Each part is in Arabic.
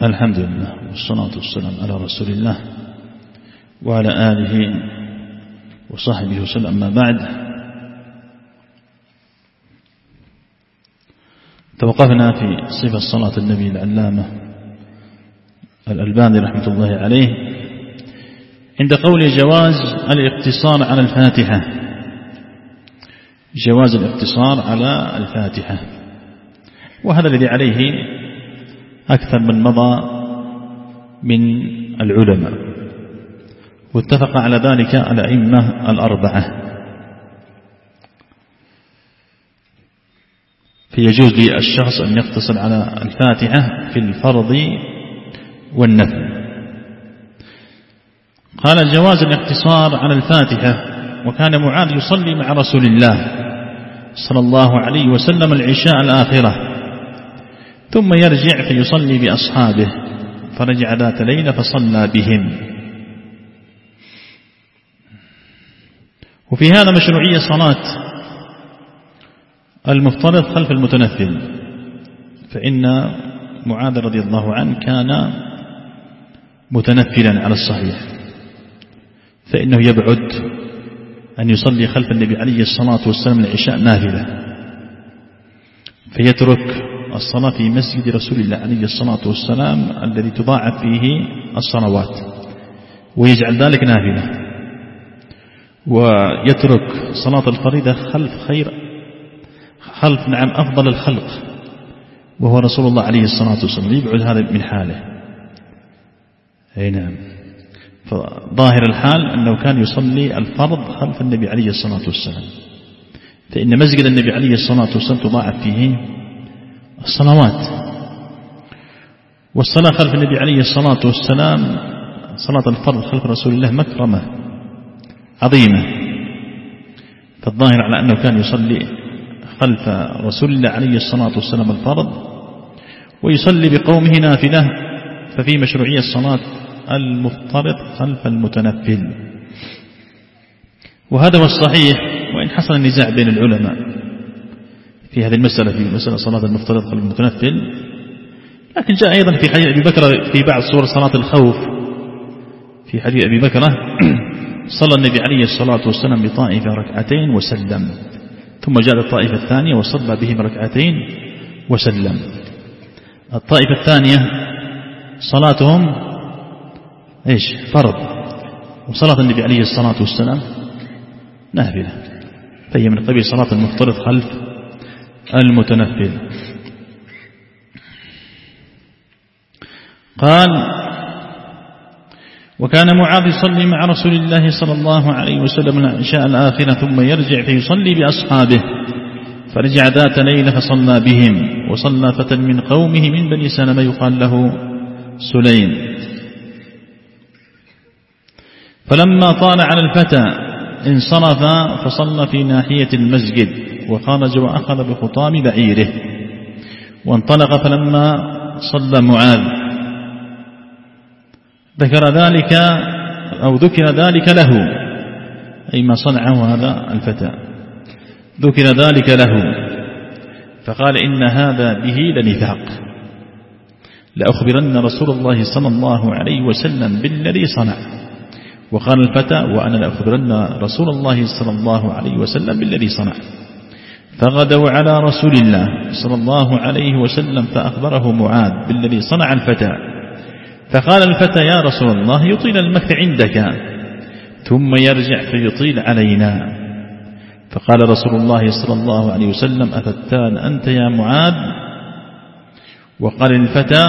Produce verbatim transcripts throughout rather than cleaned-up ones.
الحمد لله والصلاة والسلام على رسول الله وعلى آله وصحبه وسلم. أما بعد، توقفنا في صفة صلاة النبي العلامة الألباني رحمة الله عليه عند قول جواز الاقتصار على الفاتحة، جواز الاقتصار على الفاتحة، وهذا الذي عليه أكثر من مضى من العلماء، واتفق على ذلك الأئمة الأربعة. فيجوز للشخص أن يقتصر على الفاتحة في الفرض والنفل. قال جواز الاقتصار على الفاتحة. وكان معاذ يصلي مع رسول الله صلى الله عليه وسلم العشاء الآخرة، ثم يرجع فيصلي بأصحابه، فرجع ذات ليلة فصلى بهم. وفي هذا مشروعية صلاة المفترض خلف المتنفل، فإن معاذ رضي الله عنه كان متنفلا على الصحيح، فإنه يبعد أن يصلي خلف النبي عليه الصلاة والسلام العشاء نافلة، فيترك الصلاة في مسجد رسول الله عليه الصلاة والسلام الذي تضاعف فيه الصلوات، ويجعل ذلك نافلة، ويترك صلاة الفريضة خلف خير خلف نعم أفضل الخلق وهو رسول الله عليه الصلاة والسلام، يبعد هذا من حاله. أي نعم. فظاهر الحال أنه كان يصلي الفرض خلف النبي عليه الصلاة والسلام، فإن مسجد النبي عليه الصلاة والسلام تضاعف فيه الصلوات، والصلاة خلف النبي عليه الصلاة والسلام صلاة الفرض خلف رسول الله مكرمة عظيمة. فالظاهر على أنه كان يصلي خلف رسول الله عليه الصلاة والسلام الفرض ويصلي بقومه نافلة، ففي مشروعية الصلاة المفترض خلف المتنفل. وهذا هو الصحيح، وإن حصل النزاع بين العلماء في هذه المسألة، في مسألة صلاة المفترض خلف المتنفل، لكن جاء أيضا في حديث أبي بكر في بعض صور صلاة الخوف. في حديث أبي بكر صلى النبي عليه الصلاة والسلام بطائفة ركعتين وسلم، ثم جاء الطائفة الثانية وصلى بهم ركعتين وسلم. الطائفة الثانية صلاتهم إيش؟ فرض، وصلاة النبي عليه الصلاة والسلام نافلة، فهي من قبيل صلاة المفترض خلف المتنفل. قال: وكان معاذ يصلي مع رسول الله صلى الله عليه وسلم العشاء الآخرة، ثم يرجع فيصلي بأصحابه، فرجع ذات ليلة فصلى بهم. وصلى فتى من قومه من بني سلمة يقال له سليم، فلما طال على الفتى انصرف فصلى في ناحية المسجد، وخرج وأخذ بخطام بعيره وانطلق. فلما صلى معاذ ذكر ذلك أو ذكر ذلك له، أي ما صنعه هذا الفتى، ذكر ذلك له، فقال: إن هذا به لنفاق، لأخبرن رسول الله صلى الله عليه وسلم بالذي صنع. وقال الفتى: وأنا لأخبرن رسول الله صلى الله عليه وسلم بالذي صنع. فغدوا على رسول الله صلى الله عليه وسلم فأخبره معاذ بالذي صنع الفتى. فقال الفتى: يا رسول الله، يطيل المكث عندك ثم يرجع فيطيل علينا. فقال رسول الله صلى الله عليه وسلم: أفتان أنت يا معاذ؟ وقال الفتى: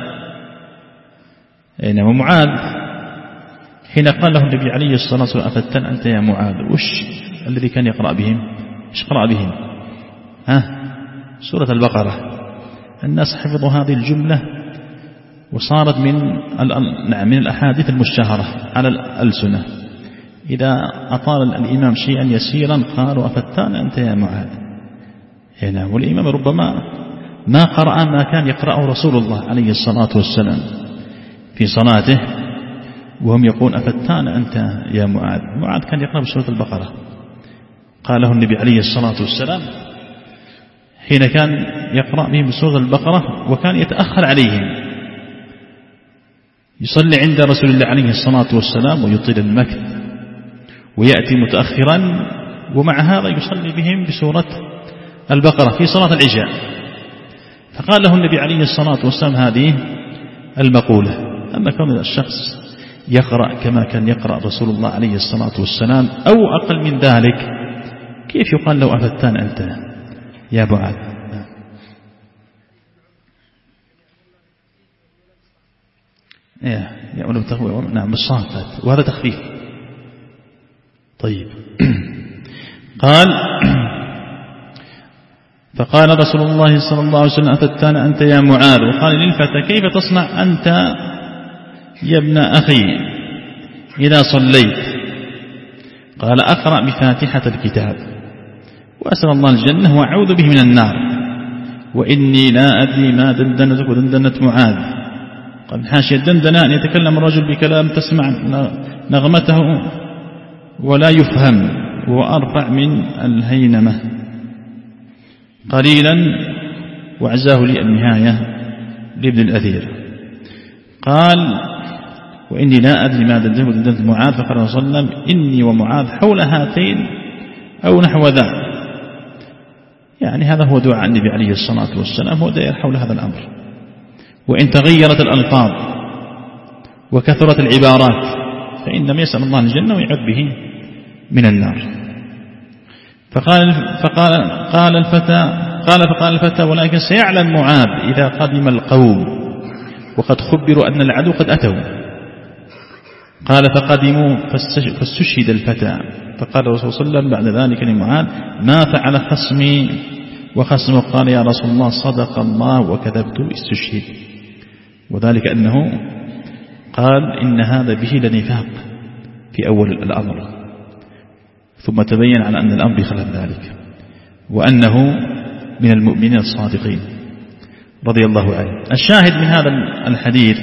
أين معاذ؟ حين قال له النبي عليه الصلاة والسلام: أفتان أنت يا معاذ، وش الذي كان يقرأ بهم؟ إيش قرأ بهم؟ ها؟ سورة البقرة. الناس حفظوا هذه الجملة، وصارت من نعم من الأحاديث المشتهرة على الألسنة. إذا أطال الإمام شيئا يسيرا قالوا: أفتان أنت يا معاذ. هنا والإمام ربما ما قرأ ما كان يقرأه رسول الله عليه الصلاة والسلام في صلاته، وهم يقول: أفتان أنت يا معاذ. معاذ كان يقرأ بسورة البقرة، قاله النبي عليه الصلاة والسلام حين كان يقرأ بهم بسورة البقرة، وكان يتأخر عليهم يصلي عند رسول الله عليه الصلاة والسلام ويطيل المكث ويأتي متأخرا، ومع هذا يصلي بهم بسورة البقرة في صلاة العشاء. فقال له النبي عليه الصلاة والسلام هذه المقولة. أما كون الشخص يقرأ كما كان يقرأ رسول الله عليه الصلاة والسلام أو أقل من ذلك، كيف يقال له أفتان أنت يا معاذ؟ يا يا ولو تخوي نعم بالصافات، وهذا تخفيف. طيب قال فقال رسول الله صلى الله عليه وسلم أفتان أنت يا معاذ؟ وقال للفتى كيف تصنع أنت يا ابن أخي إذا صليت؟ قال أقرأ بفاتحة الكتاب وأسأل الله الجنة وأعوذ به من النار، وإني لا أدري ما دندنتك ودندنت معاذ. قال حاشية دندنا أن يتكلم الرجل بكلام تسمع نغمته ولا يفهم، وأرفع من الهينمة قليلا. وعزاه لي النهاية لابن الأثير. قال وإني لا أدري ما دندنت ودندنت معاذ. فقال صلى الله عليه وسلم إني ومعاذ حول هاتين أو نحو ذا. يعني هذا هو دعاء النبي عليه الصلاة والسلام، هو دائر حول هذا الأمر. وإن تغيرت الألفاظ وكثرت العبارات فإنما يسأل الله الجنة ويعد به من النار. فقال فقال قال الفتى قال فقال الفتى ولكن سيعلم معاذ إذا قدم القوم وقد خبروا أن العدو قد أتوا. قال فقدموا فاستشهد الفتى. فقال الرسول صلى الله عليه وسلم بعد ذلك لمعاذ ما فعل خصمي وخصمه؟ قال يا رسول الله صدق الله وكذبت استشهد. وذلك أنه قال إن هذا به لنفاق في أول الأمر، ثم تبين على أن الأمر بخلاف ذلك، وأنه من المؤمنين الصادقين رضي الله عنه. الشاهد من هذا الحديث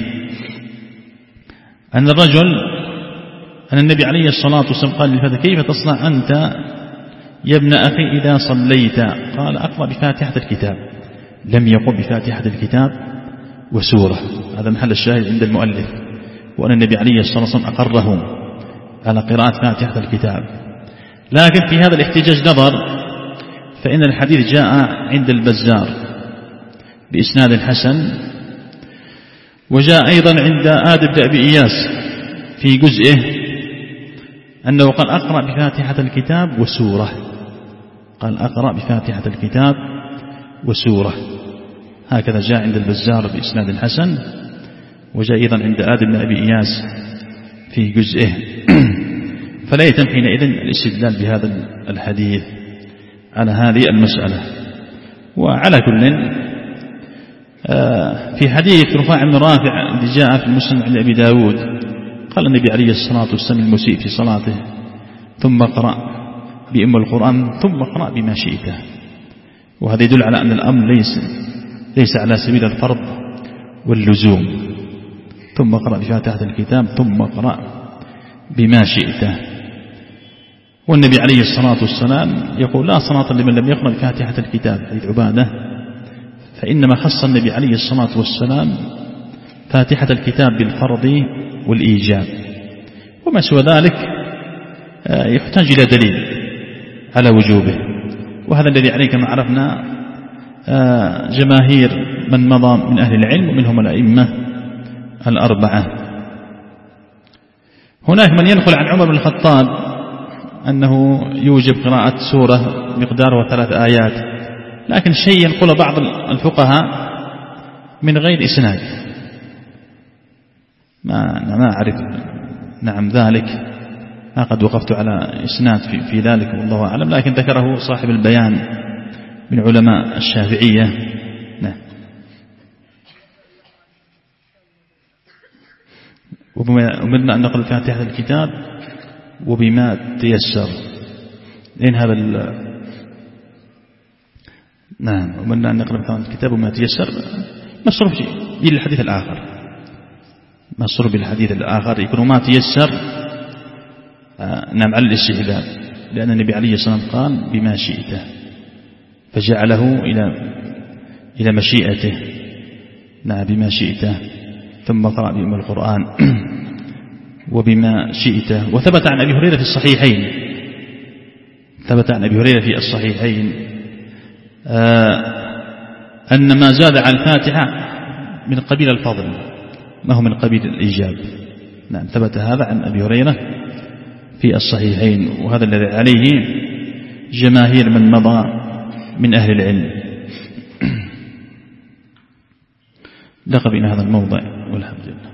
أن الرجل أن النبي عليه الصلاة والسلام قال للفتى كيف تصنع أنت يا ابن أخي إذا صليت؟ قال أقرأ بفاتحة الكتاب. لم يقل بفاتحة الكتاب وسورة. هذا محل الشاهد عند المؤلف، وأن النبي عليه الصلاة والسلام أقره على قراءة فاتحة الكتاب. لكن في هذا الاحتجاج نظر، فإن الحديث جاء عند البزار بإسناد حسن، وجاء أيضا عند آدم بن أبي إياس في جزئه أنه قال أقرأ بفاتحة الكتاب وسورة. قال أقرأ بفاتحة الكتاب وسورة. هكذا جاء عند البزار بإسناد حسن، وجاء أيضا عند آدم بن أبي إياس في جزئه. فلا يتم حينئذ الاستدلال بهذا الحديث على هذه المسألة. وعلى كل في حديث رفاع بن رافع الذي جاء في المسلم عند أبي داود قال النبي عليه الصلاة والسلام المسيء في صلاته ثم قرأ بأم القرآن ثم قرأ بما شئته. وهذا يدل على أن الأمر ليس ليس على سبيل الفرض واللزوم. ثم قرأ بفاتحة الكتاب ثم قرأ بما شئته. والنبي عليه الصلاة والسلام يقول لا صلاة لمن لم يقرأ بفاتحة الكتاب، حديث عبادة. فإنما خص النبي عليه الصلاة والسلام فاتحة الكتاب بالفرض والإيجاب، وما سوى ذلك يحتاج إلى دليل على وجوبه. وهذا الذي عليه كما عرفنا جماهير من مضى من أهل العلم ومنهم الأئمة الأربعة. هناك من ينقل عن عمر بن الخطاب أنه يوجب قراءة سورة مقدارها ثلاث آيات، لكن شيء ينقل بعض الفقهاء من غير إسناد، ما ما أعرف نعم ذلك، ما قد وقفت على إسناد في, في ذلك والله أعلم، لكن ذكره صاحب البيان من علماء الشافعية. نعم. وأمرنا أن نقرأ فاتحة الكتاب وبما تيسر، لأن هذا ال... نعم أمرنا أن نقرأ فاتحة الكتاب وما تيسر مصروف بالحديث الآخر، مصروف بالحديث الآخر يكون ما تيسر نعم على الاستحباب، لأن النبي عليه الصلاة والسلام قال بما شئته فجعله إلى إلى مشيئته. نعم بما شئته. ثم قرأ بأم القرآن وبما شئت. وثبت عن أبي هريرة في الصحيحين ثبت عن أبي هريرة في الصحيحين أن ما زاد على الفاتحة من قبيل الفضل ما هو من قبيل الإيجاب. نعم ثبت هذا عن أبي هريرة في الصحيحين، وهذا الذي عليه جماهير من مضى من أهل العلم. لقب إلى هذا الموضع والحمد لله.